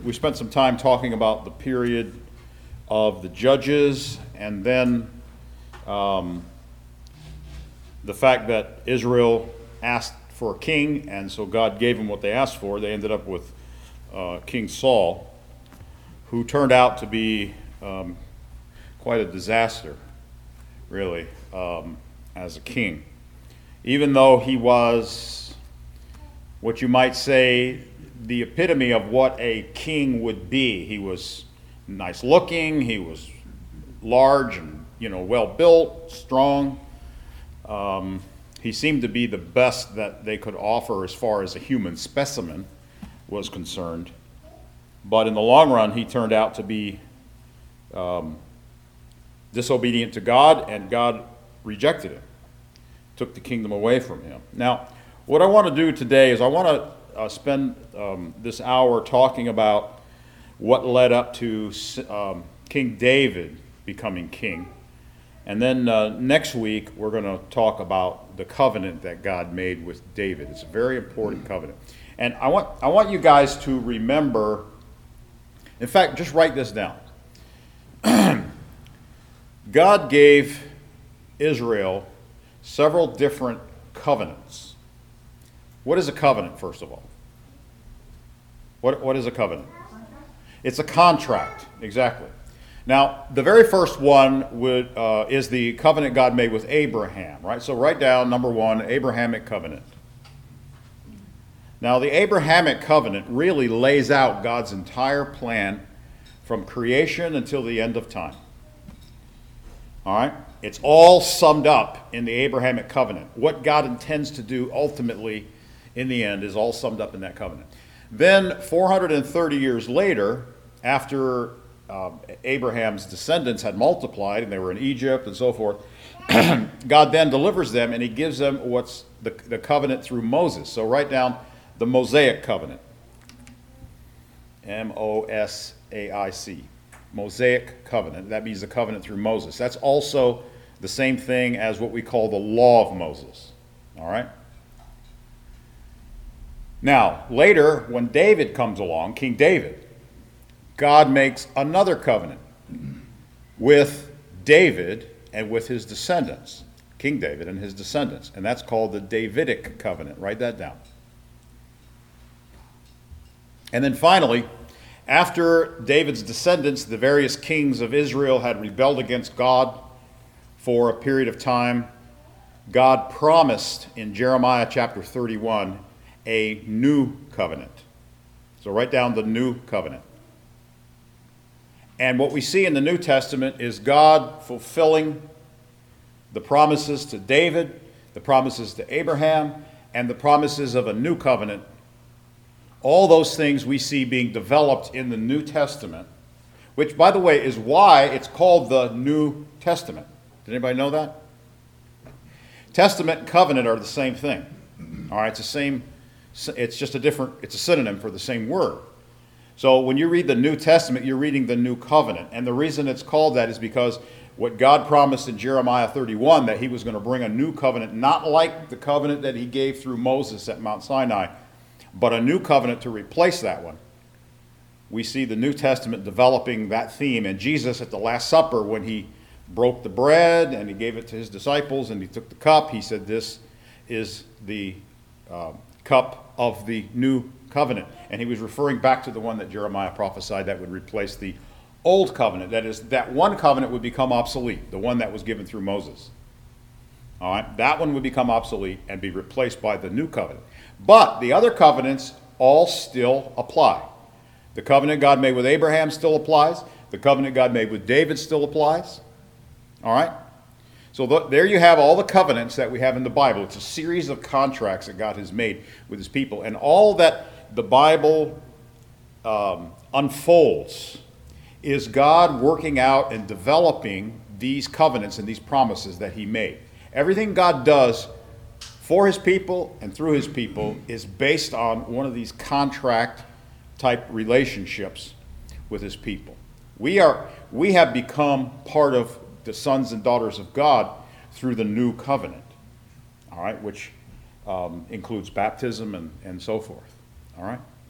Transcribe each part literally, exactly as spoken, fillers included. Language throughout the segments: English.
we spent some time talking about the period of the judges, and then um, the fact that Israel asked for a king, and so God gave them what they asked for. They ended up with uh, King Saul, who turned out to be um, quite a disaster, really, um, as a king. Even though he was what you might say the epitome of what a king would be. He was nice looking, he was large and, you know, well built, strong. Um, he seemed to be the best that they could offer as far as a human specimen was concerned. But in the long run, he turned out to be um, disobedient to God, and God rejected him, took the kingdom away from him. Now, what I want to do today is I want to uh, spend um, this hour talking about what led up to um, King David becoming king. And then uh, next week, we're going to talk about the covenant that God made with David. It's a very important covenant. And I want, I want you guys to remember, in fact, just write this down. God gave Israel several different covenants. What is a covenant, first of all? What, what is a covenant? It's a contract, exactly. Now, the very first one would, uh, is the covenant God made with Abraham, right? So write down, number one, Abrahamic covenant. Now, the Abrahamic covenant really lays out God's entire plan from creation until the end of time. All right? It's all summed up in the Abrahamic covenant. What God intends to do ultimately in the end is all summed up in that covenant. Then, four hundred thirty years later, after uh, Abraham's descendants had multiplied and they were in Egypt and so forth, God then delivers them and he gives them what's the, the covenant through Moses. So write down the Mosaic covenant. M O S A I C. Mosaic covenant. That means the covenant through Moses. That's also the same thing as what we call the law of Moses. All right? Now, later, when David comes along, King David, God makes another covenant with David and with his descendants. King David and his descendants. And that's called the Davidic covenant. Write that down. And then finally, after David's descendants, the various kings of Israel had rebelled against God for a period of time, God promised in Jeremiah chapter thirty-one a new covenant. So write down the new covenant. And what we see in the New Testament is God fulfilling the promises to David, the promises to Abraham, and the promises of a new covenant. All those things we see being developed in the New Testament, which, by the way, is why it's called the New Testament. Did anybody know that? Testament and covenant are the same thing. All right, it's the same, it's just a different, it's a synonym for the same word. So when you read the New Testament, you're reading the New Covenant. And the reason it's called that is because what God promised in Jeremiah thirty-one, that he was going to bring a new covenant, not like the covenant that he gave through Moses at Mount Sinai, but a new covenant to replace that one. We see the New Testament developing that theme. And Jesus at the Last Supper, when he broke the bread and he gave it to his disciples and he took the cup, he said, this is the uh, cup of the new covenant. And he was referring back to the one that Jeremiah prophesied that would replace the old covenant. That is, that one covenant would become obsolete, the one that was given through Moses. All right, that one would become obsolete and be replaced by the new covenant. But the other covenants all still apply. The covenant God made with Abraham still applies. The covenant God made with David still applies. All right? So th- there you have all the covenants that we have in the Bible. It's a series of contracts that God has made with his people. And all that the Bible um, unfolds is God working out and developing these covenants and these promises that he made. Everything God does for his people and through his people is based on one of these contract type relationships with his people. We are we have become part of the sons and daughters of God through the new covenant, all right, which um, includes baptism and, and so forth, all right?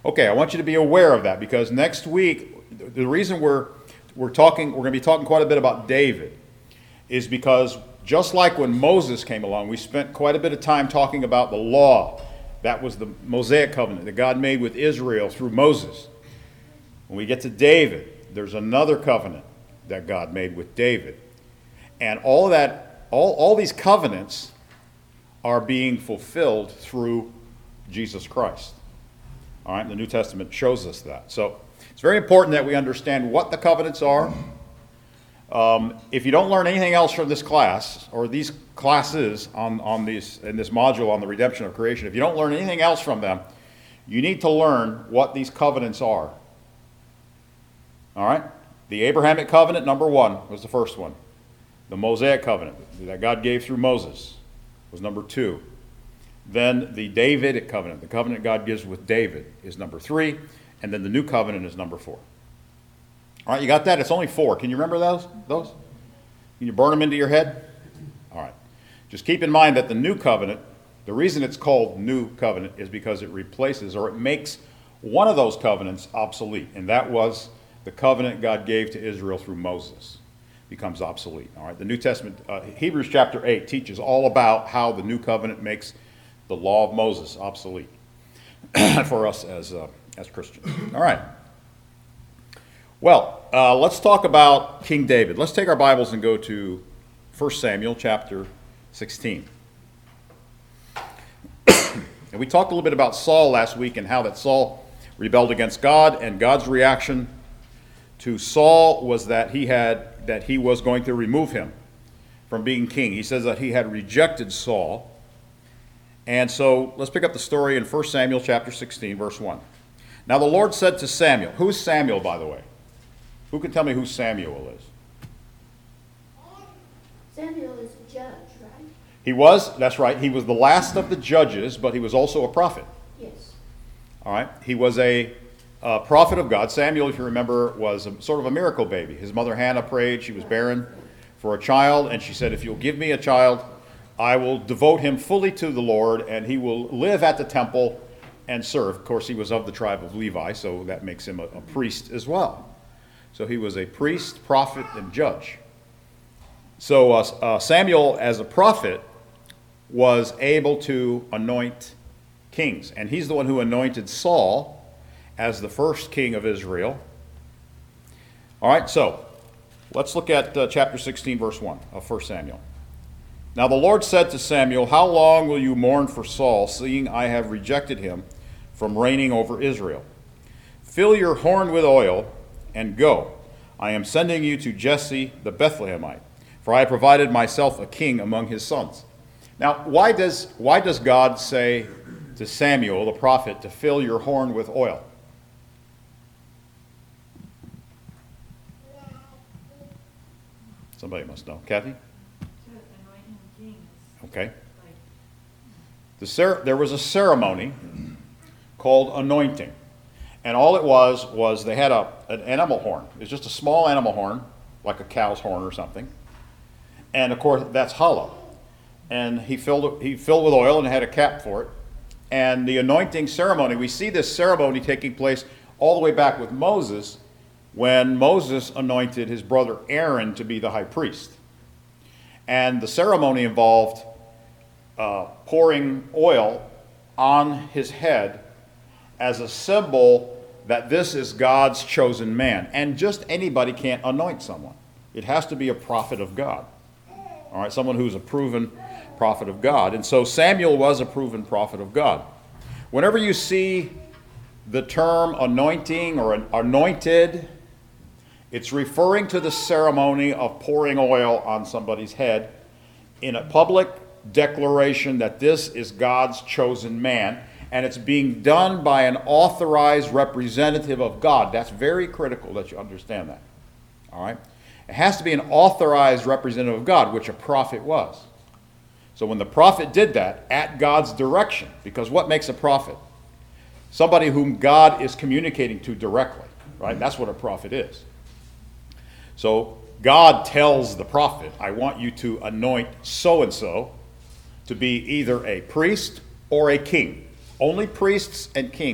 Okay, I want you to be aware of that because next week, the reason we're we're talking, we're going to be talking quite a bit about David, is because just like when Moses came along, we spent quite a bit of time talking about the law. That was the Mosaic covenant that God made with Israel through Moses. When we get to David, there's another covenant that God made with David. And all of that, all, all these covenants are being fulfilled through Jesus Christ. All right, the New Testament shows us that. So it's very important that we understand what the covenants are. Um, if you don't learn anything else from this class, or these classes on, on these, in this module on the redemption of creation, if you don't learn anything else from them, you need to learn what these covenants are. All right? The Abrahamic covenant, number one, was the first one. The Mosaic covenant that God gave through Moses was number two. Then the Davidic covenant, the covenant God gives with David, is number three. And then the new covenant is number four. All right, you got that? It's only four. Can you remember those? Those? Can you burn them into your head? All right. Just keep in mind that the new covenant, the reason it's called new covenant is because it replaces or it makes one of those covenants obsolete. And that was the covenant God gave to Israel through Moses. Becomes obsolete. All right. The New Testament, uh, Hebrews chapter eight teaches all about how the new covenant makes the law of Moses obsolete for us as uh, as Christians. All right. Well, uh, let's talk about King David. Let's take our Bibles and go to First Samuel chapter sixteen. And we talked a little bit about Saul last week and how that Saul rebelled against God, and God's reaction to Saul was that he had that he was going to remove him from being king. He says that he had rejected Saul. And so let's pick up the story in First Samuel chapter sixteen, verse one. Now the Lord said to Samuel, who's Samuel, by the way? Who can tell me who Samuel is? Samuel is a judge, right? He was, that's right, he was the last of the judges, but he was also a prophet. Yes. All right, he was a uh, prophet of God. Samuel, if you remember, was a, sort of a miracle baby. His mother Hannah prayed, she was barren for a child, and she said, if you'll give me a child, I will devote him fully to the Lord, and he will live at the temple and serve. Of course, he was of the tribe of Levi, so that makes him a, a priest as well. So he was a priest, prophet, and judge. So uh, uh, Samuel, as a prophet, was able to anoint kings. And he's the one who anointed Saul as the first king of Israel. All right, so let's look at uh, chapter sixteen, verse one of First Samuel. Now the Lord said to Samuel, how long will you mourn for Saul, seeing I have rejected him from reigning over Israel? Fill your horn with oil and go. I am sending you to Jesse the Bethlehemite, for I have provided myself a king among his sons. Now, why does, why does God say to Samuel, the prophet, to fill your horn with oil? Somebody must know. Kathy? Okay. The cer- there was a ceremony called anointing. And all it was, was they had a, an animal horn. It was just a small animal horn, like a cow's horn or something. And of course, that's hollow. And he filled it, he filled with oil and had a cap for it. And the anointing ceremony, we see this ceremony taking place all the way back with Moses, when Moses anointed his brother Aaron to be the high priest. And the ceremony involved uh, pouring oil on his head as a symbol that this is God's chosen man. And just anybody can't anoint someone. It has to be a prophet of God. All right, someone who's a proven prophet of God. And so Samuel was a proven prophet of God. Whenever you see the term anointing or anointed, it's referring to the ceremony of pouring oil on somebody's head in a public declaration that this is God's chosen man. And it's being done by an authorized representative of God. That's very critical that you understand that. All right? It has to be an authorized representative of God, which a prophet was. So when the prophet did that at God's direction, because what makes a prophet? Somebody whom God is communicating to directly, right? That's what a prophet is. So God tells the prophet, I want you to anoint so-and-so to be either a priest or a king. Only priests and kings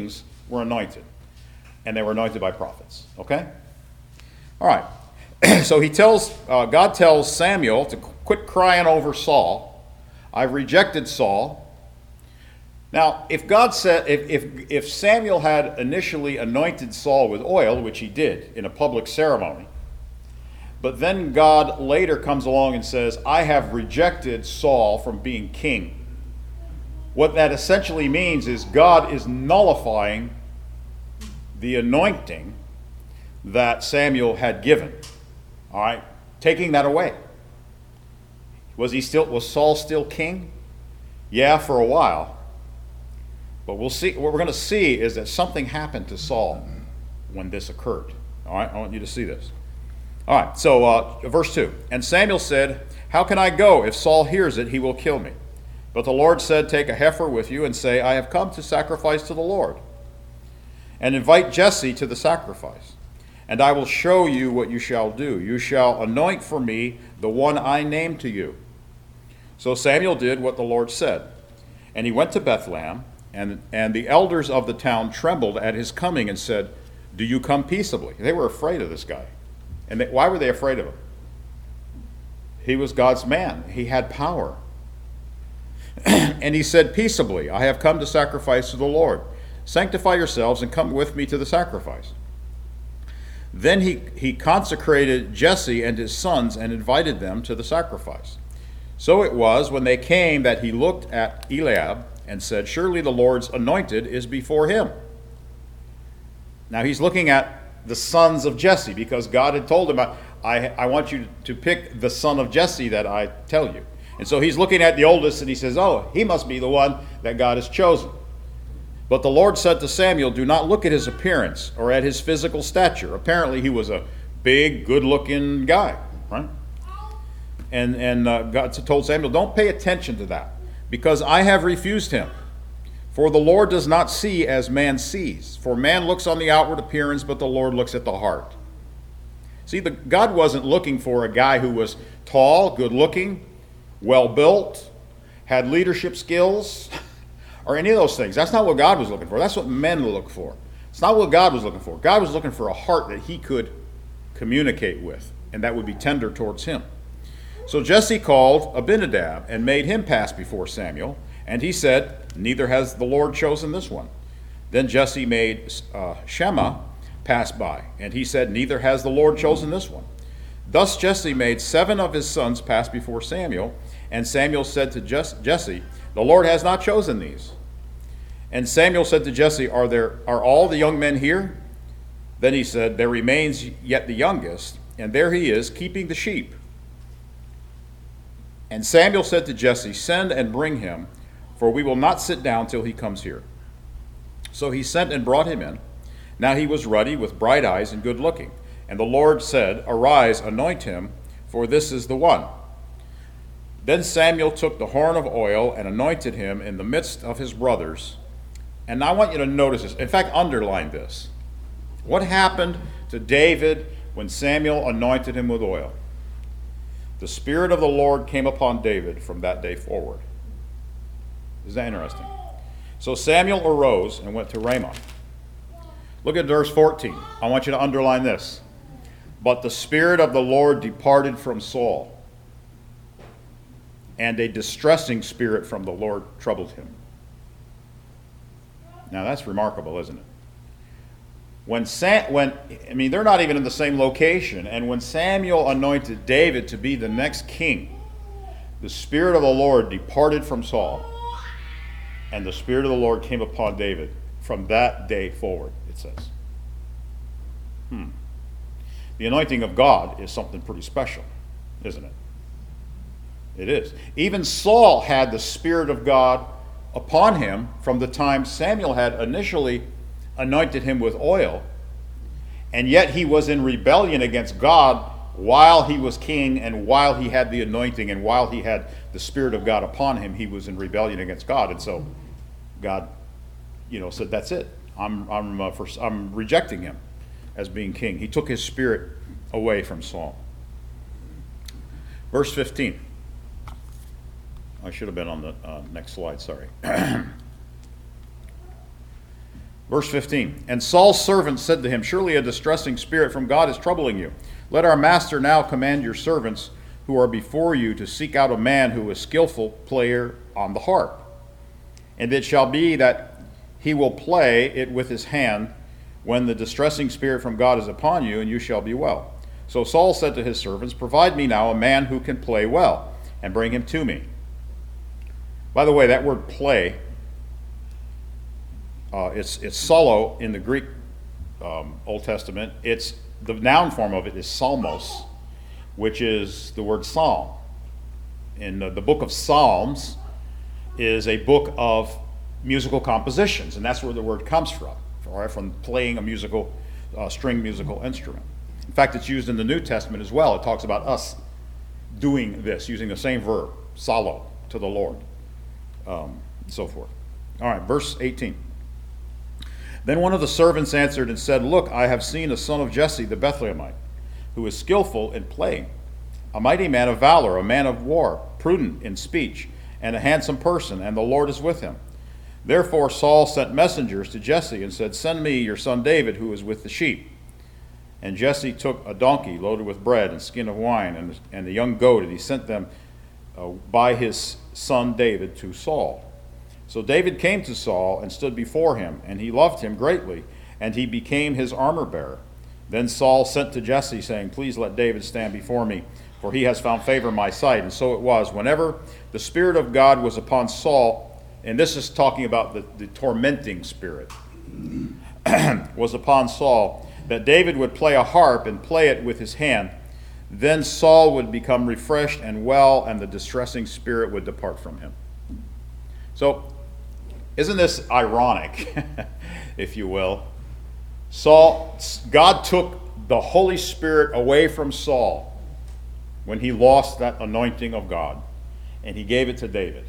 were anointed, and they were anointed by prophets. Okay? All right. So he tells, uh, God tells Samuel to quit crying over Saul. I've rejected Saul. Now, if God said, if, if, if Samuel had initially anointed Saul with oil, which he did in a public ceremony, but then God later comes along and says, I have rejected Saul from being king. What that essentially means is God is nullifying the anointing that Samuel had given. All right? Taking that away. Was he still, was Saul still king? Yeah, for a while. But we'll see, what we're going to see is that something happened to Saul when this occurred. All right, I want you to see this. All right, so uh, verse two. And Samuel said, how can I go? If Saul hears it, he will kill me. But the Lord said, take a heifer with you and say, I have come to sacrifice to the Lord. And invite Jesse to the sacrifice. And I will show you what you shall do. You shall anoint for me the one I name to you. So Samuel did what the Lord said. And he went to Bethlehem. And, and the elders of the town trembled at his coming and said, do you come peaceably? They were afraid of this guy. And they, why were they afraid of him? He was God's man. He had power. And he said, peaceably, I have come to sacrifice to the Lord. Sanctify yourselves and come with me to the sacrifice. Then he, he consecrated Jesse and his sons and invited them to the sacrifice. So it was when they came that he looked at Eliab and said, surely the Lord's anointed is before him. Now he's looking at the sons of Jesse because God had told him, I, I want you to pick the son of Jesse that I tell you. And so he's looking at the oldest and he says, oh, he must be the one that God has chosen. But the Lord said to Samuel, do not look at his appearance or at his physical stature. Apparently he was a big, good-looking guy, right? And, and uh, God told Samuel, don't pay attention to that, because I have refused him. For the Lord does not see as man sees. For man looks on the outward appearance, but the Lord looks at the heart. See, the, God wasn't looking for a guy who was tall, good-looking, well-built, had leadership skills, or any of those things. That's not what God was looking for. That's what men look for. It's not what God was looking for. God was looking for a heart that he could communicate with, and that would be tender towards him. So Jesse called Abinadab and made him pass before Samuel, and he said, neither has the Lord chosen this one. Then Jesse made uh, Shema pass by, and he said, neither has the Lord chosen this one. Thus Jesse made seven of his sons pass before Samuel, and Samuel said to Jesse, the Lord has not chosen these. And Samuel said to Jesse, are there are all the young men here? Then he said, there remains yet the youngest, and there he is, keeping the sheep. And Samuel said to Jesse, send and bring him, for we will not sit down till he comes here. So he sent and brought him in. Now he was ruddy, with bright eyes, and good looking. And the Lord said, arise, anoint him, for this is the one. Then Samuel took the horn of oil and anointed him in the midst of his brothers. And I want you to notice this. In fact, underline this. What happened to David when Samuel anointed him with oil? The Spirit of the Lord came upon David from that day forward. Isn't that interesting? So Samuel arose and went to Ramah. Look at verse fourteen. I want you to underline this. But the Spirit of the Lord departed from Saul, and a distressing spirit from the Lord troubled him. Now that's remarkable, isn't it? When, Sam, when I mean, they're not even in the same location, and when Samuel anointed David to be the next king, the Spirit of the Lord departed from Saul, and the Spirit of the Lord came upon David from that day forward, it says. Hmm. The anointing of God is something pretty special, isn't it? It is. Even Saul had the Spirit of God upon him from the time Samuel had initially anointed him with oil, and yet he was in rebellion against God while he was king and while he had the anointing and while he had the Spirit of God upon him. He was in rebellion against God, and so God, you know, said, that's it. I'm, I'm, uh, for, I'm rejecting him as being king. He took his spirit away from Saul. Verse fifteen. I should have been on the uh, next slide, sorry. Verse fifteen, and Saul's servant said to him, surely a distressing spirit from God is troubling you. Let our master now command your servants who are before you to seek out a man who is skillful player on the harp. And it shall be that he will play it with his hand when the distressing spirit from God is upon you, and you shall be well. So Saul said to his servants, provide me now a man who can play well, and bring him to me. By the way, that word play, uh, it's, it's solo in the Greek um, Old Testament. It's the noun form of it is psalmos, which is the word psalm. In the, the book of Psalms is a book of musical compositions, and that's where the word comes from, all right, from playing a musical, uh, string musical instrument. In fact, it's used in the New Testament as well. It talks about us doing this, using the same verb, solo, to the Lord, um, and so forth. All right, verse eighteen. Then one of the servants answered and said, look, I have seen a son of Jesse the Bethlehemite, who is skillful in playing, a mighty man of valor, a man of war, prudent in speech, and a handsome person, and the Lord is with him. Therefore Saul sent messengers to Jesse and said, send me your son David, who is with the sheep. And Jesse took a donkey loaded with bread and skin of wine and, and the young goat, and he sent them uh, by his son David to Saul. So David came to Saul and stood before him, and he loved him greatly, and he became his armor bearer. Then Saul sent to Jesse, saying, please let David stand before me, for he has found favor in my sight. And so it was, whenever the Spirit of God was upon Saul, and this is talking about the, the tormenting spirit, was upon Saul, that David would play a harp and play it with his hand. Then Saul would become refreshed and well, and the distressing spirit would depart from him. So, isn't this ironic, if you will? Saul, God took the Holy Spirit away from Saul when he lost that anointing of God, and he gave it to David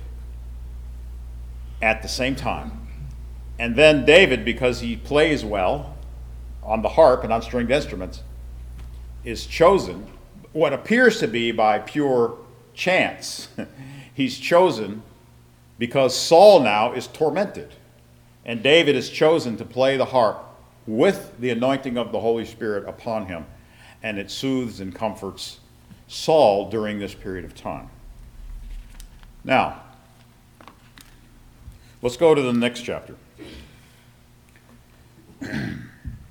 at the same time. And then David, because he plays well on the harp and on stringed instruments, is chosen, what appears to be by pure chance. He's chosen because Saul now is tormented, and David is chosen to play the harp with the anointing of the Holy Spirit upon him, and it soothes and comforts Saul during this period of time. Now, let's go to the next chapter. um,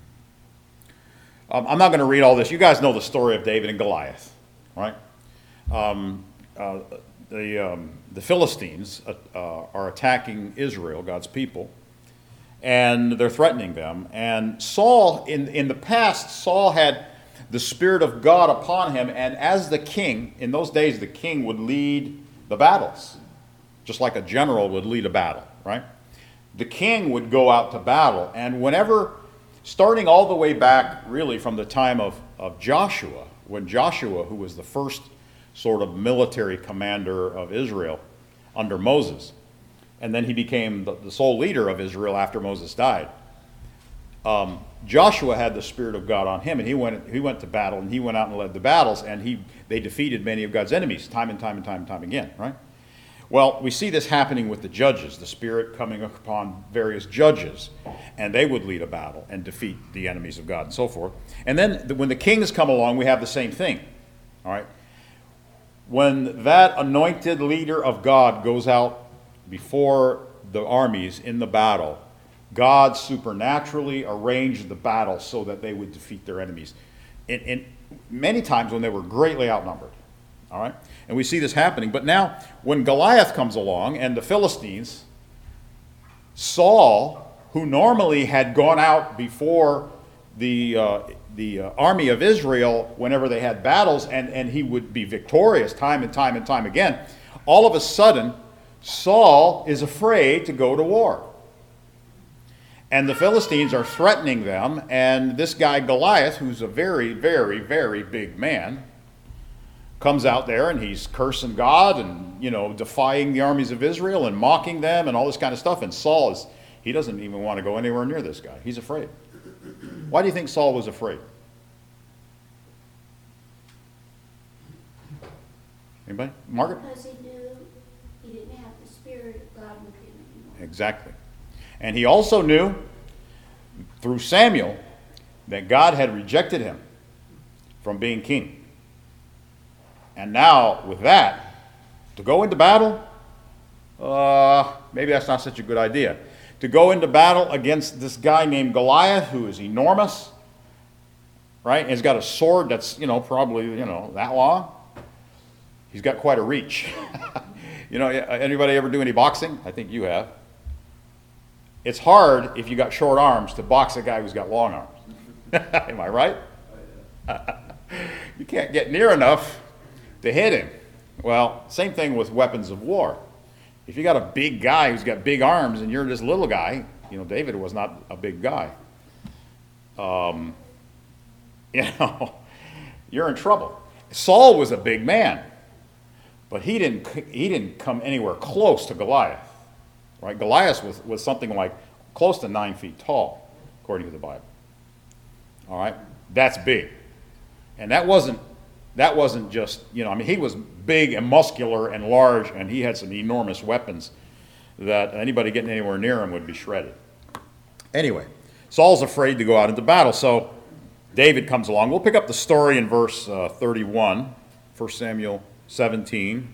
I'm not going to read all this. You guys know the story of David and Goliath, right? Um, uh, the, um, the Philistines uh, uh, are attacking Israel, God's people, and they're threatening them. And Saul, in, in the past, Saul had the Spirit of God upon him, and as the king, in those days the king would lead the battles, just like a general would lead a battle, right? The king would go out to battle, and whenever, starting all the way back really from the time of, of Joshua, when Joshua, who was the first sort of military commander of Israel under Moses, and then he became the, the sole leader of Israel after Moses died. Um, Joshua had the Spirit of God on him, and he went he went to battle, and he went out and led the battles, and he they defeated many of God's enemies time and time and time and time again, right? Well, we see this happening with the judges, the Spirit coming upon various judges, and they would lead a battle and defeat the enemies of God and so forth. And then when the kings come along, we have the same thing, all right? When that anointed leader of God goes out before the armies in the battle, God supernaturally arranged the battle so that they would defeat their enemies. And, and many times when they were greatly outnumbered. All right? And we see this happening. But now, when Goliath comes along and the Philistines, Saul, who normally had gone out before the, uh, the uh, army of Israel whenever they had battles, and, and he would be victorious time and time and time again, all of a sudden, Saul is afraid to go to war. And the Philistines are threatening them, and this guy Goliath, who's a very, very, very big man, comes out there and he's cursing God and, you know, defying the armies of Israel and mocking them and all this kind of stuff. And Saul is, he doesn't even want to go anywhere near this guy. He's afraid. Why do you think Saul was afraid? Anybody? Margaret? Because he knew he didn't have the Spirit of God with him anymore. Exactly. And he also knew through Samuel that God had rejected him from being king. And now, with that, to go into battle, uh, maybe that's not such a good idea. To go into battle against this guy named Goliath, who is enormous, right? And he's got a sword that's, you know, probably, you know, that long. He's got quite a reach. You know, anybody ever do any boxing? I think you have. It's hard if you got short arms to box a guy who's got long arms. Am I right? You can't get near enough to hit him. Well, same thing with weapons of war. If you got a big guy who's got big arms and you're this little guy, you know, David was not a big guy. Um, you know, you're in trouble. Saul was a big man, but he didn't he didn't come anywhere close to Goliath. Right? Goliath was, was something like close to nine feet tall, according to the Bible. All right? That's big. And that wasn't that wasn't just, you know, I mean, he was big and muscular and large, and he had some enormous weapons that anybody getting anywhere near him would be shredded. Anyway, Saul's afraid to go out into battle, so David comes along. We'll pick up the story in verse uh, thirty-one, First Samuel seventeen.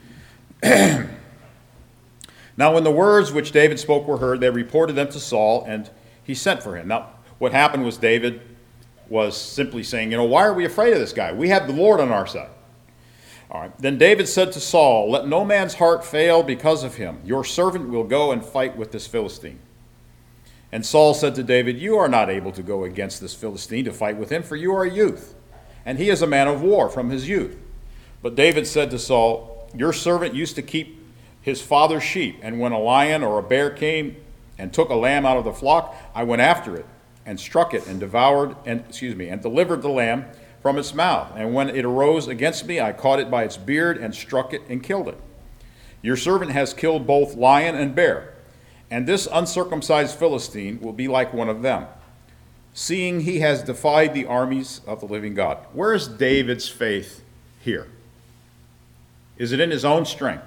Now when the words which David spoke were heard, they reported them to Saul, and he sent for him. Now, what happened was David was simply saying, you know, why are we afraid of this guy? We have the Lord on our side. All right. Then David said to Saul, let no man's heart fail because of him. Your servant will go and fight with this Philistine. And Saul said to David, you are not able to go against this Philistine to fight with him, for you are a youth, and he is a man of war from his youth. But David said to Saul, your servant used to keep his father's sheep, and when a lion or a bear came and took a lamb out of the flock, I went after it and struck it and devoured and excuse me and delivered the lamb from its mouth. And when it arose against me, I caught it by its beard and struck it and killed it. Your servant has killed both lion and bear, and this uncircumcised Philistine will be like one of them, seeing he has defied the armies of the living God. Where is David's faith here? Is it in his own strength?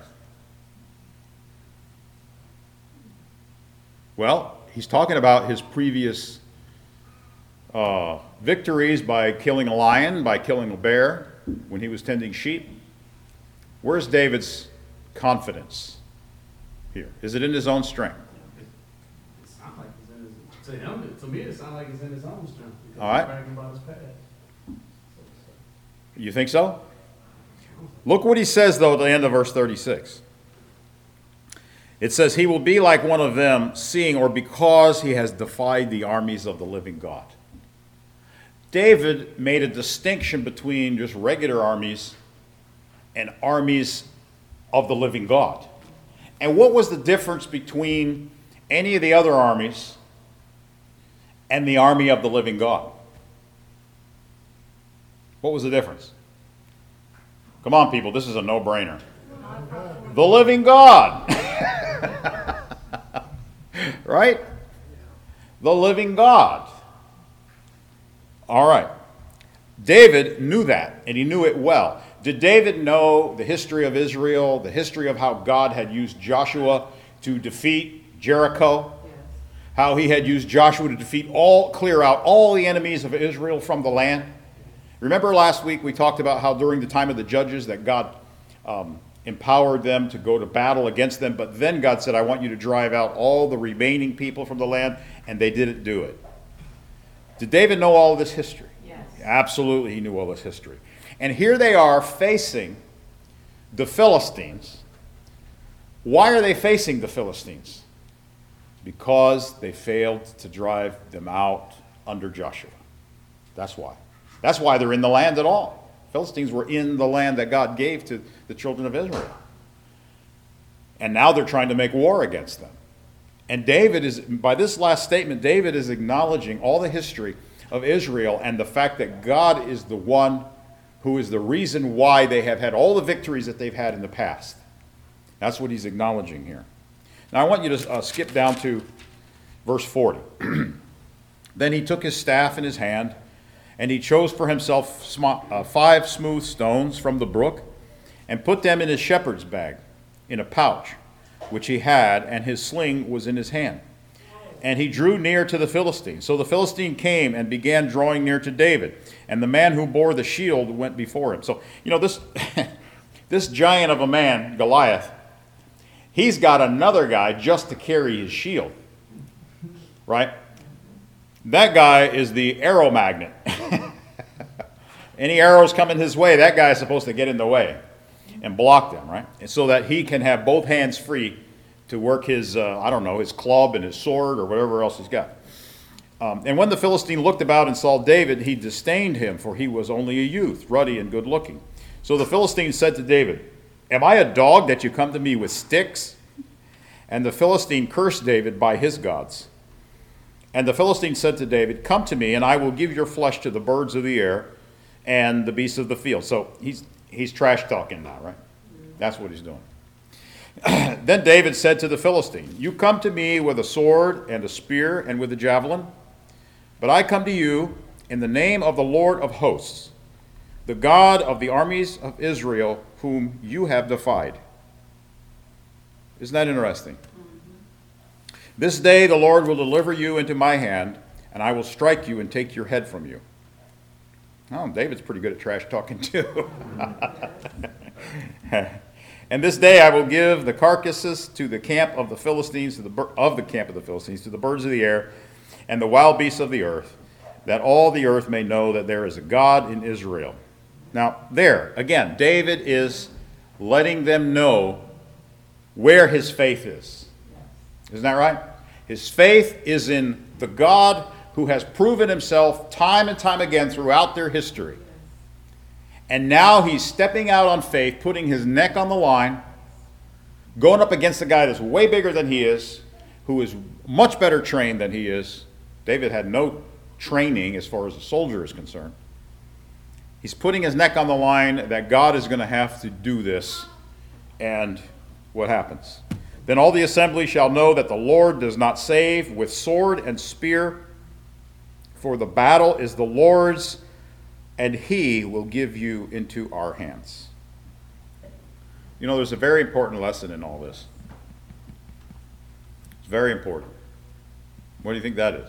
Well, he's talking about his previous uh, victories by killing a lion, by killing a bear when he was tending sheep. Where's David's confidence here? Is it in his own strength? It sounds like it's in his, to him, to me, it sounds like it's in his own strength. Because All right. he's bragging about his past. You think so? Look what he says, though, at the end of verse thirty-six. It says, he will be like one of them, seeing or because he has defied the armies of the living God. David made a distinction between just regular armies and armies of the living God. And what was the difference between any of the other armies and the army of the living God? What was the difference? Come on, people, this is a no-brainer. The living God. Right? The living God. All right. David knew that, and he knew it well. Did David know the history of Israel, the history of how God had used Joshua to defeat Jericho? Yes. How he had used Joshua to defeat all, clear out all the enemies of Israel from the land? Remember last week we talked about how during the time of the judges that God um, empowered them to go to battle against them, but then God said, I want you to drive out all the remaining people from the land, and they didn't do it. Did David know all of this history? Yes. Absolutely, he knew all this history. And here they are facing the Philistines. Why are they facing the Philistines? Because they failed to drive them out under Joshua. That's why. That's why they're in the land at all. Philistines were in the land that God gave to the children of Israel. And now they're trying to make war against them. And David is, by this last statement, David is acknowledging all the history of Israel and the fact that God is the one who is the reason why they have had all the victories that they've had in the past. That's what he's acknowledging here. Now I want you to uh, skip down to verse forty. Then he took his staff in his hand, and he chose for himself sm- uh, five smooth stones from the brook, and put them in his shepherd's bag, in a pouch, which he had, and his sling was in his hand. And he drew near to the Philistine. So the Philistine came and began drawing near to David. And the man who bore the shield went before him. So, you know, this, this giant of a man, Goliath, he's got another guy just to carry his shield. Right? That guy is the arrow magnet. Any arrows coming his way, that guy is supposed to get in the way and block them, right? And so that he can have both hands free to work his, uh, I don't know, his club and his sword or whatever else he's got. Um, and when the Philistine looked about and saw David, he disdained him, for he was only a youth, ruddy and good looking. So the Philistine said to David, "Am I a dog that you come to me with sticks?" And the Philistine cursed David by his gods. And the Philistine said to David, "Come to me, and I will give your flesh to the birds of the air and the beasts of the field." So he's he's trash talking now, right? That's what he's doing. Then David said to the Philistine, "You come to me with a sword and a spear and with a javelin, but I come to you in the name of the Lord of hosts, the God of the armies of Israel, whom you have defied." Isn't that interesting? Mm-hmm. "This day the Lord will deliver you into my hand, and I will strike you and take your head from you." Oh, David's pretty good at trash talking too. "And this day I will give the carcasses to the camp of the Philistines, to the bir- of the camp of the Philistines, to the birds of the air and the wild beasts of the earth, that all the earth may know that there is a God in Israel." Now, there, again, David is letting them know where his faith is. Isn't that right? His faith is in the God who has proven himself time and time again throughout their history. And now he's stepping out on faith, putting his neck on the line, going up against a guy that's way bigger than he is, who is much better trained than he is. David had no training as far as a soldier is concerned. He's putting his neck on the line that God is going to have to do this. And what happens? "Then all the assembly shall know that the Lord does not save with sword and spear, for the battle is the Lord's, and he will give you into our hands." You know, there's a very important lesson in all this. It's very important. What do you think that is?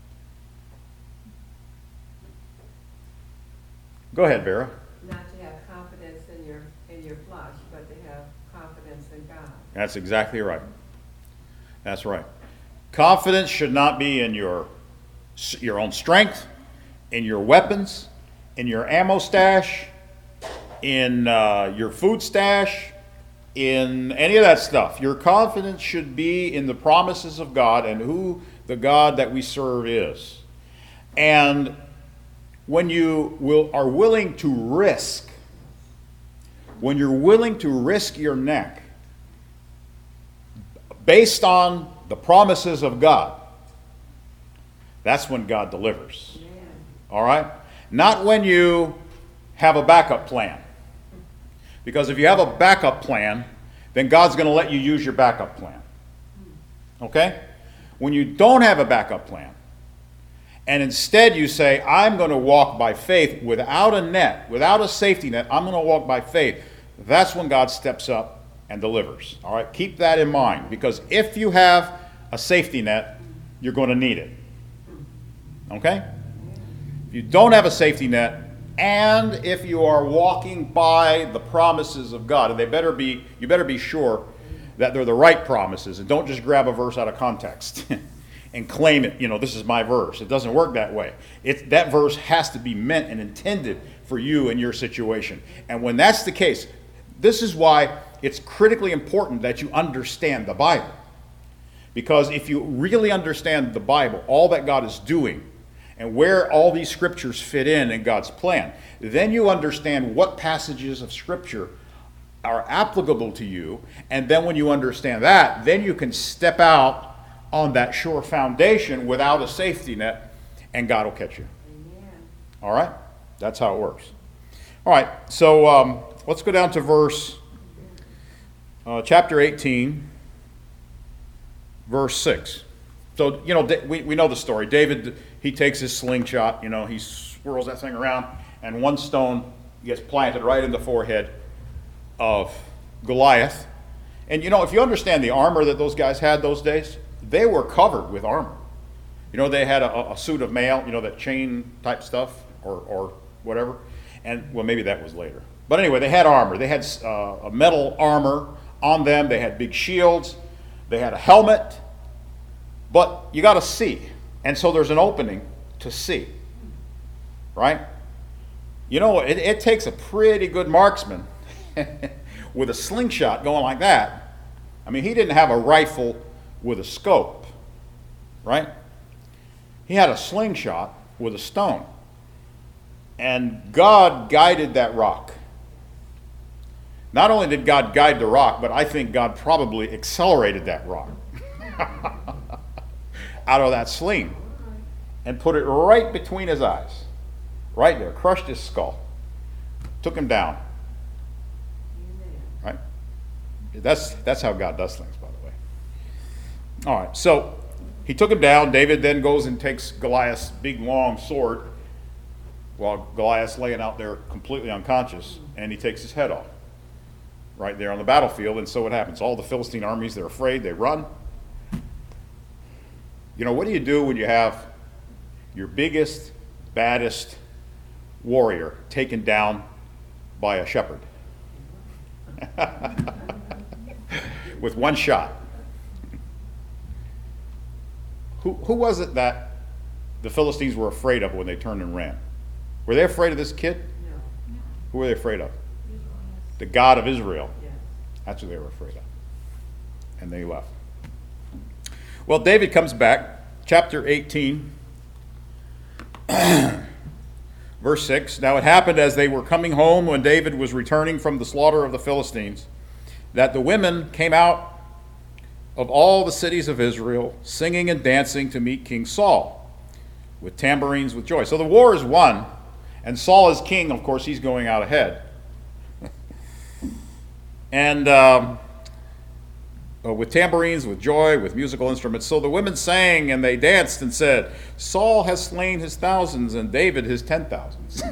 Go ahead, Vera. Not to have confidence in your in your flesh, but to have confidence in God. That's exactly right. That's right. Confidence should not be in your your own strength, in your weapons, in your ammo stash, in uh, your food stash, in any of that stuff. Your confidence should be in the promises of God and who the God that we serve is. And when you will, are willing to risk, when you're willing to risk your neck based on the promises of God, that's when God delivers. Yeah. All right? Not when you have a backup plan. Because if you have a backup plan, then God's going to let you use your backup plan. Okay? When you don't have a backup plan, and instead you say, "I'm going to walk by faith without a net, without a safety net, I'm going to walk by faith," that's when God steps up and delivers. All right? Keep that in mind. Because if you have a safety net, you're going to need it. Okay? If you don't have a safety net, and if you are walking by the promises of God, and they better be, you better be sure that they're the right promises, and don't just grab a verse out of context and claim it, you know, this is my verse. It doesn't work that way. It, that verse has to be meant and intended for you and your situation. And when that's the case, this is why it's critically important that you understand the Bible. Because if you really understand the Bible, all that God is doing, and where all these scriptures fit in in God's plan, then you understand what passages of scripture are applicable to you. And then when you understand that, then you can step out on that sure foundation without a safety net, and God will catch you. Amen. All right? That's how it works. All right, so um, let's go down to verse, uh, chapter eighteen, verse six. So, you know, we, we know the story. David, he takes his slingshot, you know, he swirls that thing around, and one stone gets planted right in the forehead of Goliath. And, you know, if you understand the armor that those guys had those days, they were covered with armor. You know, they had a, a suit of mail, you know, that chain type stuff or, or whatever. And, well, maybe that was later. But anyway, they had armor. They had uh, a metal armor on them. They had big shields. They had a helmet. But you got to see. And so there's an opening to see. Right? You know, it, it takes a pretty good marksman with a slingshot going like that. I mean, he didn't have a rifle with a scope. Right? He had a slingshot with a stone. And God guided that rock. Not only did God guide the rock, but I think God probably accelerated that rock out of that sling and put it right between his eyes. Right there. Crushed his skull. Took him down. Right? That's, that's how God does things, by the way. All right. So he took him down. David then goes and takes Goliath's big, long sword while Goliath's laying out there completely unconscious, and he takes his head off right there on the battlefield. And so what happens? All the Philistine armies, they're afraid, they run. You know, what do you do when you have your biggest, baddest warrior taken down by a shepherd? With one shot. Who, who was it that the Philistines were afraid of when they turned and ran? Were they afraid of this kid? No. Who were they afraid of? The God of Israel. Yes. That's who they were afraid of. And they left. Well, David comes back, chapter eighteen, verse six. Now it happened as they were coming home when David was returning from the slaughter of the Philistines, that the women came out of all the cities of Israel, singing and dancing to meet King Saul, with tambourines, with joy. So the war is won, and Saul is king. Of course, he's going out ahead. And um, uh, with tambourines, with joy, with musical instruments. So the women sang and they danced and said, Saul has slain his thousands and David his ten thousands.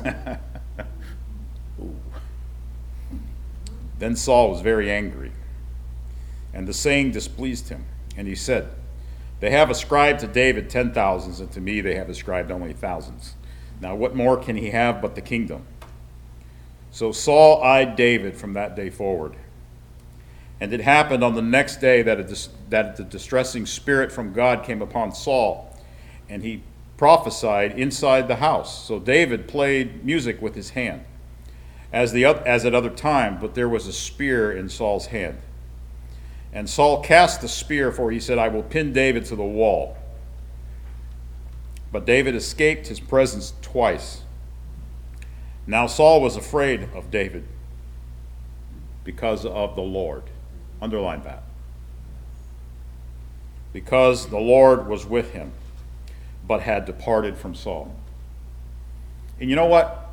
Then Saul was very angry, and the saying displeased him. And he said, they have ascribed to David ten thousands, and to me they have ascribed only thousands. Now what more can he have but the kingdom? So Saul eyed David from that day forward. And it happened on the next day that, a dis- that the distressing spirit from God came upon Saul, and he prophesied inside the house. So David played music with his hand, as, the, as at other time, but there was a spear in Saul's hand. And Saul cast the spear, for he said, I will pin David to the wall. But David escaped his presence twice. Now Saul was afraid of David because of the Lord. Underline that. Because the Lord was with him, but had departed from Saul. And you know what?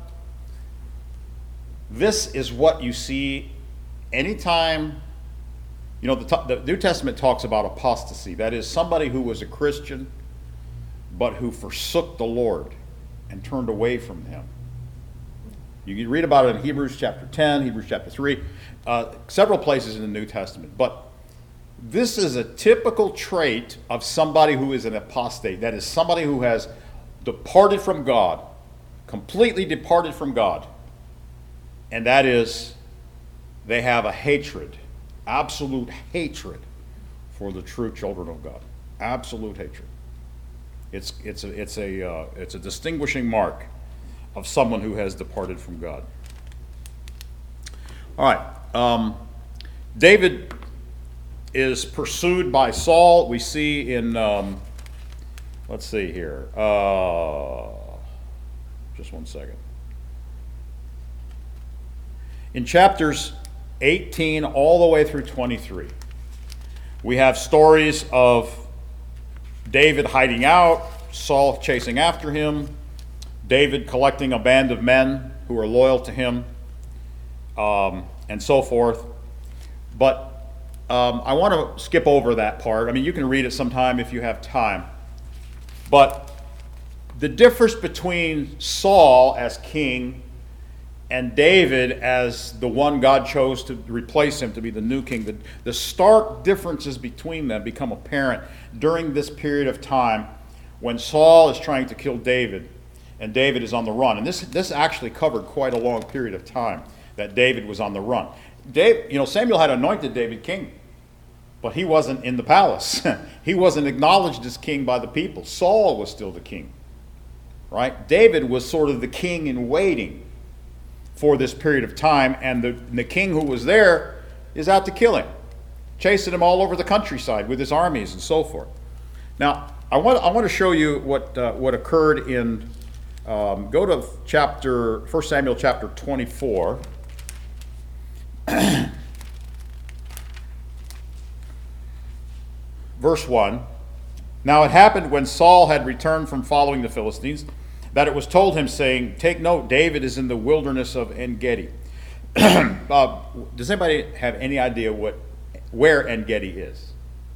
This is what you see anytime, you know, the, the New Testament talks about apostasy. That is somebody who was a Christian, but who forsook the Lord and turned away from him. You can read about it in Hebrews chapter ten, Hebrews chapter three, uh, several places in the New Testament. But this is a typical trait of somebody who is an apostate. That is somebody who has departed from God, completely departed from God. And that is, they have a hatred, absolute hatred for the true children of God. Absolute hatred. It's, it's, a, it's, a, uh, it's a distinguishing mark of someone who has departed from God. All right. Um, David is pursued by Saul. We see in, um, let's see here. Uh, just one second. In chapters eighteen all the way through twenty-three, we have stories of David hiding out, Saul chasing after him, David collecting a band of men who are loyal to him, um, and so forth. But um, I want to skip over that part. I mean, you can read it sometime if you have time. But the difference between Saul as king and David as the one God chose to replace him to be the new king. The, the stark differences between them become apparent during this period of time when Saul is trying to kill David and David is on the run. And this, this actually covered quite a long period of time that David was on the run. Dave, you know, Samuel had anointed David king, but he wasn't in the palace. He wasn't acknowledged as king by the people. Saul was still the king, right? David was sort of the king in waiting for this period of time, and the, the king who was there is out to kill him, chasing him all over the countryside with his armies and so forth. Now, I want, I want to show you what, uh, what occurred in, um, go to chapter, First Samuel chapter twenty-four. Verse one. Now it happened when Saul had returned from following the Philistines, that it was told him, saying, take note, David is in the wilderness of En-Gedi. uh, does anybody have any idea what, where En-Gedi is?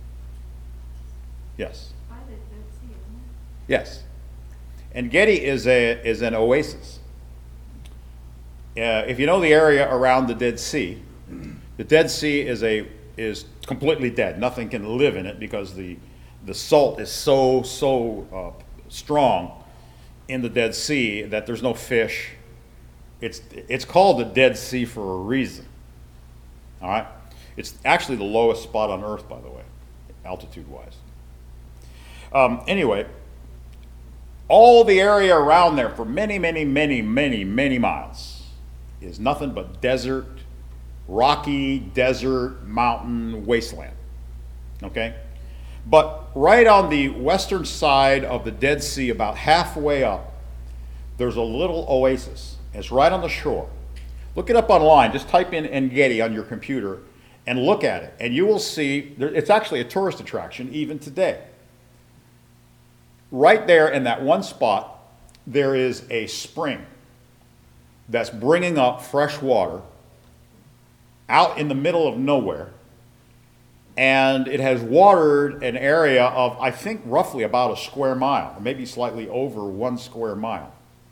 Yes. By the Dead Sea, isn't it? Yes. En-Gedi is, a, is an oasis. Uh, if you know the area around the Dead Sea, the Dead Sea is, a, is completely dead. Nothing can live in it because the, the salt is so, so uh, strong in the Dead Sea that there's no fish. It's, it's called the Dead Sea for a reason. All right? It's actually the lowest spot on Earth, by the way, altitude-wise. Um, anyway, all the area around there for many, many, many, many, many miles is nothing but desert, rocky, desert, mountain, wasteland. Okay? But right on the western side of the Dead Sea, about halfway up, there's a little oasis. It's right on the shore. Look it up online. Just type in En-Gedi on your computer and look at it. And you will see, it's actually a tourist attraction even today. Right there in that one spot, there is a spring that's bringing up fresh water out in the middle of nowhere. And it has watered an area of, I think, roughly about a square mile, or maybe slightly over one square mile.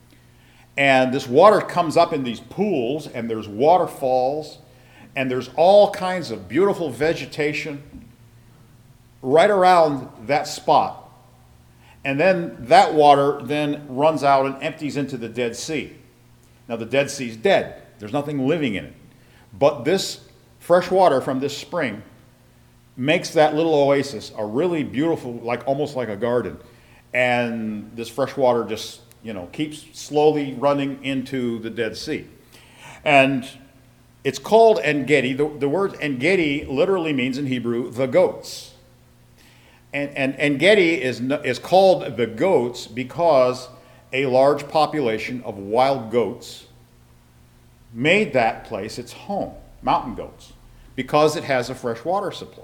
And this water comes up in these pools, and there's waterfalls, and there's all kinds of beautiful vegetation right around that spot. And then that water then runs out and empties into the Dead Sea. Now, the Dead Sea is dead. There's nothing living in it. But this fresh water from this spring makes that little oasis a really beautiful, like almost like a garden. And this fresh water just, you know, keeps slowly running into the Dead Sea. And it's called En-Gedi. The, the word En-Gedi literally means in Hebrew, the goats. And, and En-Gedi is, is called the goats because a large population of wild goats made that place its home, mountain goats, because it has a fresh water supply.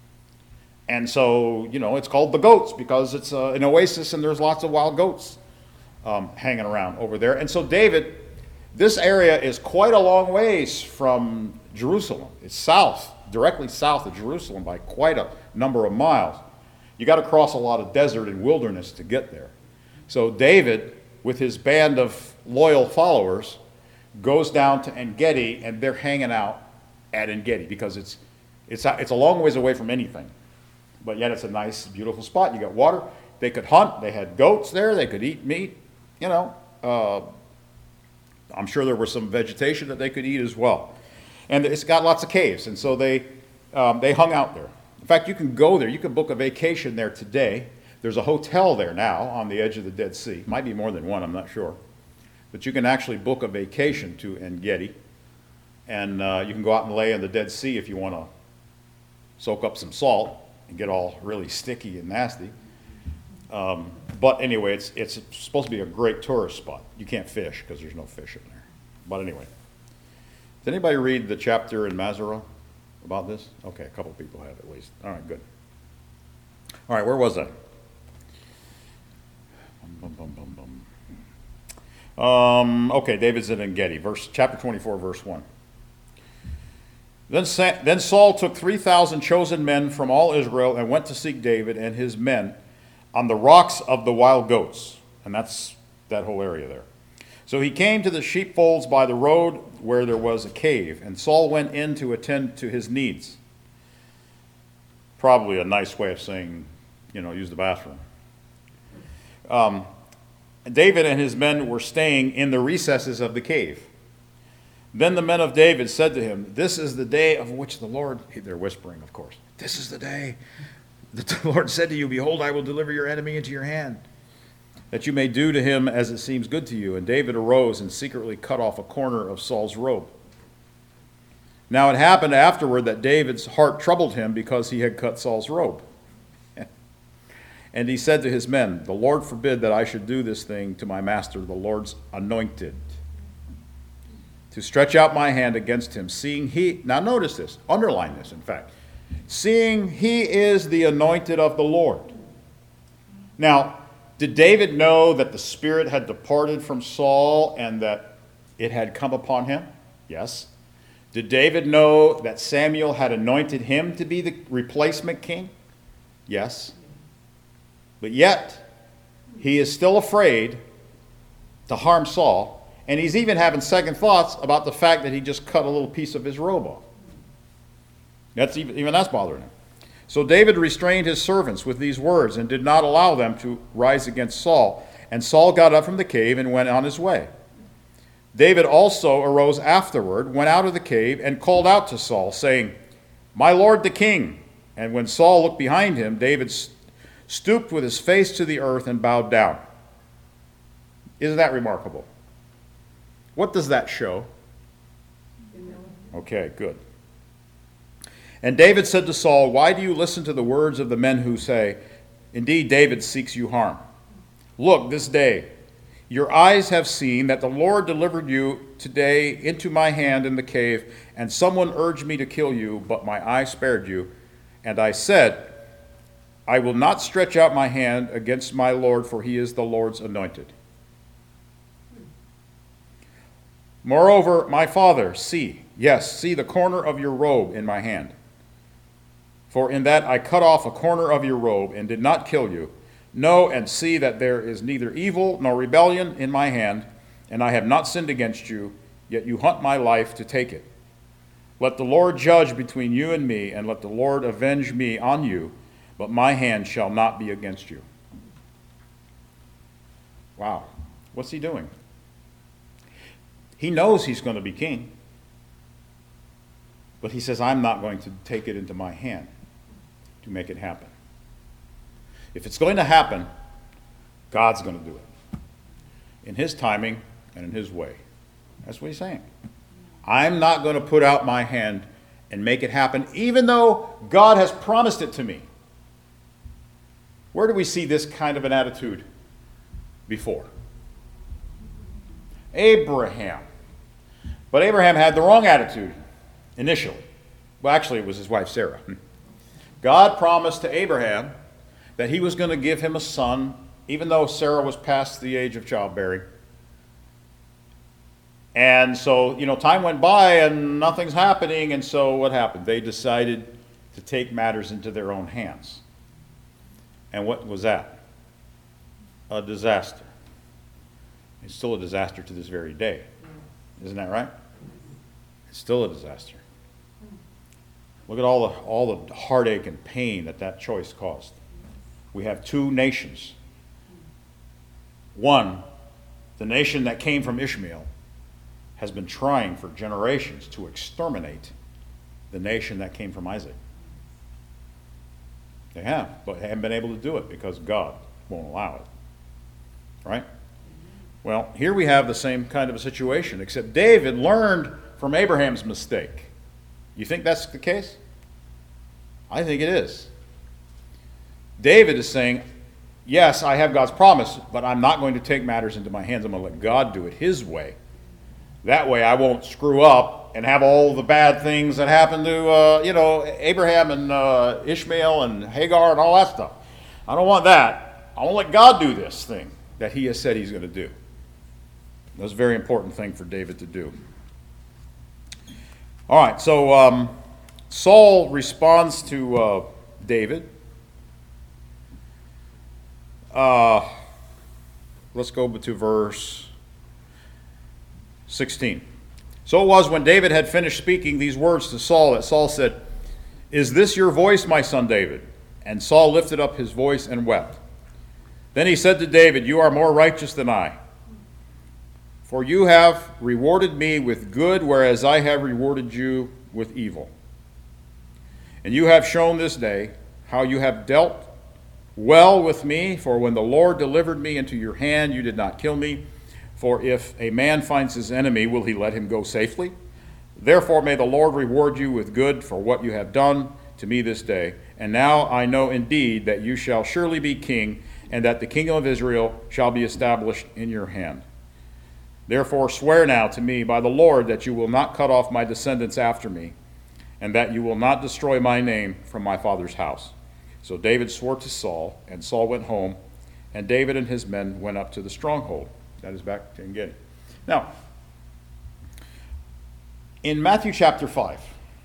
And so, you know, it's called the goats because it's uh, an oasis and there's lots of wild goats um, hanging around over there. And so David, this area is quite a long ways from Jerusalem. It's south, directly south of Jerusalem by quite a number of miles. You got to cross a lot of desert and wilderness to get there. So David, with his band of loyal followers, goes down to En-Gedi, and they're hanging out at En-Gedi because it's, it's, it's a long ways away from anything. But yet it's a nice, beautiful spot. You got water. They could hunt. They had goats there. They could eat meat. You know, uh, I'm sure there was some vegetation that they could eat as well. And it's got lots of caves, and so they, um, they hung out there. In fact, you can go there. You can book a vacation there today. There's a hotel there now on the edge of the Dead Sea. Might be more than one, I'm not sure. But you can actually book a vacation to En-Gedi. And uh, you can go out and lay in the Dead Sea if you want to soak up some salt and get all really sticky and nasty. Um, but anyway, it's, it's supposed to be a great tourist spot. You can't fish because there's no fish in there. But anyway. Did anybody read the chapter in Mazarah about this? Okay, a couple people have at least. All right, good. All right, where was I? Bum, bum, bum, bum, bum. Um, okay, David's in En-Gedi, verse, chapter twenty-four, verse one. Then, Sa- then Saul took three thousand chosen men from all Israel and went to seek David and his men on the rocks of the wild goats. And that's that whole area there. So he came to the sheepfolds by the road where there was a cave, and Saul went in to attend to his needs. Probably a nice way of saying, you know, use the bathroom. Um, David and his men were staying in the recesses of the cave. Then the men of David said to him, "This is the day of which the Lord," they're whispering, of course, "this is the day that the Lord said to you, behold, I will deliver your enemy into your hand, that you may do to him as it seems good to you." And David arose and secretly cut off a corner of Saul's robe. Now it happened afterward that David's heart troubled him because he had cut Saul's robe. And he said to his men, "The Lord forbid that I should do this thing to my master, the Lord's anointed, to stretch out my hand against him, seeing he," now notice this, underline this in fact, "seeing he is the anointed of the Lord." Now, did David know that the Spirit had departed from Saul and that it had come upon him? Yes. Did David know that Samuel had anointed him to be the replacement king? Yes. But yet, he is still afraid to harm Saul, and he's even having second thoughts about the fact that he just cut a little piece of his robe off. That's even, even that's bothering him. So David restrained his servants with these words and did not allow them to rise against Saul. And Saul got up from the cave and went on his way. David also arose afterward, went out of the cave, and called out to Saul, saying, "My lord the king." And when Saul looked behind him, David stooped with his face to the earth and bowed down. Isn't that remarkable? What does that show? Okay, good. And David said to Saul, "Why do you listen to the words of the men who say, 'Indeed, David seeks you harm'? Look, this day your eyes have seen that the Lord delivered you today into my hand in the cave, and someone urged me to kill you, but my eye spared you. And I said, I will not stretch out my hand against my Lord, for he is the Lord's anointed. Moreover, my father, see, yes, see the corner of your robe in my hand. For in that I cut off a corner of your robe and did not kill you. Know and see that there is neither evil nor rebellion in my hand, and I have not sinned against you, yet you hunt my life to take it. Let the Lord judge between you and me, and let the Lord avenge me on you, but my hand shall not be against you." Wow. What's he doing? He knows he's going to be king. But he says, I'm not going to take it into my hand to make it happen. If it's going to happen, God's going to do it. In his timing and in his way. That's what he's saying. I'm not going to put out my hand and make it happen, even though God has promised it to me. Where do we see this kind of an attitude before? Abraham. But Abraham had the wrong attitude initially. Well, actually, it was his wife Sarah. God promised to Abraham that he was going to give him a son, even though Sarah was past the age of childbearing. And so, you know, time went by and nothing's happening, and so what happened? They decided to take matters into their own hands. And what was that? A disaster. It's still a disaster to this very day. Isn't that right? It's still a disaster. Look at all the, all the heartache and pain that that choice caused. We have two nations. One, the nation that came from Ishmael, has been trying for generations to exterminate the nation that came from Isaac. They have, but haven't been able to do it because God won't allow it. Right? Well, here we have the same kind of a situation, except David learned from Abraham's mistake. You think that's the case? I think it is. David is saying, yes, I have God's promise, but I'm not going to take matters into my hands. I'm going to let God do it his way. That way I won't screw up and have all the bad things that happened to, uh, you know, Abraham and uh, Ishmael and Hagar and all that stuff. I don't want that. I want to let God do this thing that he has said he's going to do. That's a very important thing for David to do. All right, so um, Saul responds to uh, David. Uh, let's go to verse sixteen. So it was when David had finished speaking these words to Saul that Saul said, "Is this your voice, my son David?" And Saul lifted up his voice and wept. Then he said to David, "You are more righteous than I, for you have rewarded me with good, whereas I have rewarded you with evil. And you have shown this day how you have dealt well with me, for when the Lord delivered me into your hand, you did not kill me. For if a man finds his enemy, will he let him go safely? Therefore may the Lord reward you with good for what you have done to me this day. And now I know indeed that you shall surely be king, and that the kingdom of Israel shall be established in your hand. Therefore swear now to me by the Lord that you will not cut off my descendants after me, and that you will not destroy my name from my father's house." So David swore to Saul, and Saul went home, and David and his men went up to the stronghold. That is back to Engedi. Now, in Matthew chapter five,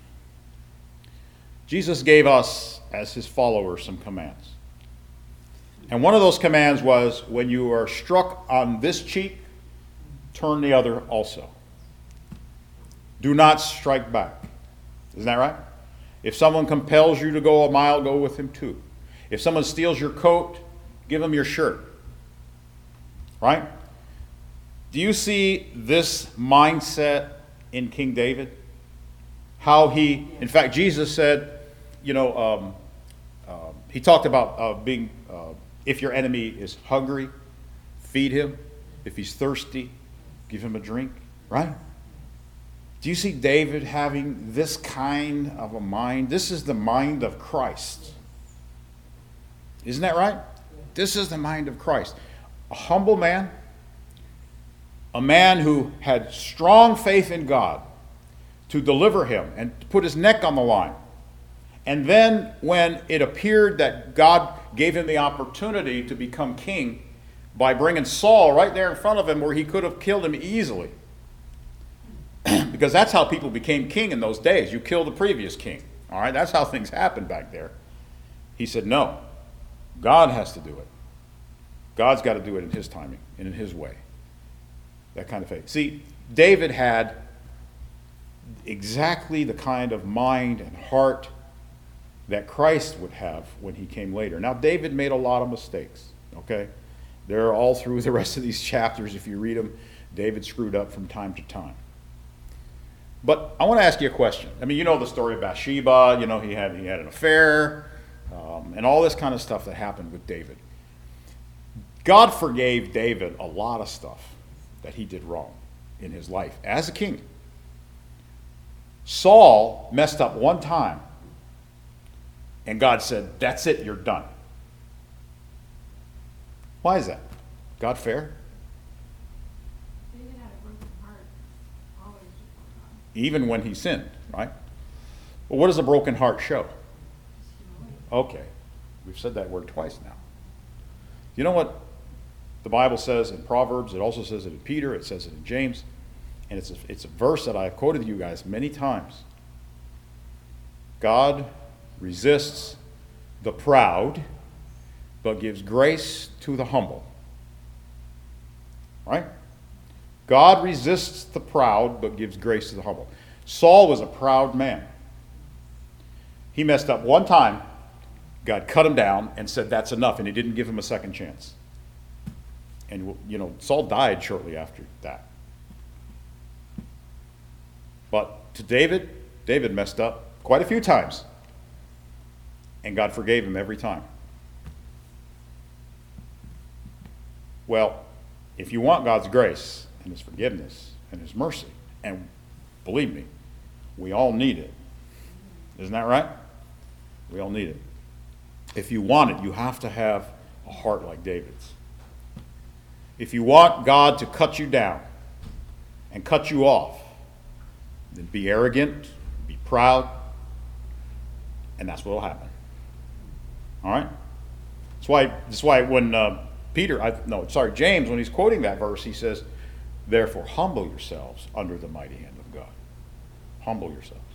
Jesus gave us, as his followers, some commands. And one of those commands was, when you are struck on this cheek, turn the other also. Do not strike back. Isn't that right? If someone compels you to go a mile, go with him two. If someone steals your coat, give him your shirt. Right? Do you see this mindset in King David? How he, in fact, Jesus said, you know, um, uh, he talked about uh, being, uh, if your enemy is hungry, feed him. If he's thirsty, give him a drink. Right? Do you see David having this kind of a mind? This is the mind of Christ. Isn't that right? This is the mind of Christ. A humble man, a man who had strong faith in God to deliver him and to put his neck on the line. And then when it appeared that God gave him the opportunity to become king by bringing Saul right there in front of him where he could have killed him easily. Because that's how people became king in those days. You kill the previous king. All right, that's how things happened back there. He said, no, God has to do it. God's got to do it in his timing and in his way. That kind of faith. See, David had exactly the kind of mind and heart that Christ would have when he came later. Now, David made a lot of mistakes, okay? They're all through the rest of these chapters. If you read them, David screwed up from time to time. But I want to ask you a question. I mean, you know the story of Bathsheba. You know, he had, he had an affair um, and all this kind of stuff that happened with David. God forgave David a lot of stuff that he did wrong in his life as a king. Saul messed up one time, and God said, that's it, you're done. Why is that? God fair? David had a broken heart, always before God. Even when he sinned, right? Well, what does a broken heart show? Okay, we've said that word twice now. You know what the Bible says in Proverbs? It also says it in Peter. It says it in James. And it's a, it's a verse that I've quoted to you guys many times. God resists the proud, but gives grace to the humble. Right? God resists the proud, but gives grace to the humble. Saul was a proud man. He messed up one time. God cut him down and said, that's enough. And he didn't give him a second chance. And, you know, Saul died shortly after that. But to David, David messed up quite a few times. And God forgave him every time. Well, if you want God's grace and his forgiveness and his mercy, and believe me, we all need it. Isn't that right? We all need it. If you want it, you have to have a heart like David's. If you want God to cut you down and cut you off, then be arrogant, be proud, and that's what will happen. All right? That's why, that's why when uh, Peter, I, no, sorry, James, when he's quoting that verse, he says, therefore humble yourselves under the mighty hand of God. Humble yourselves.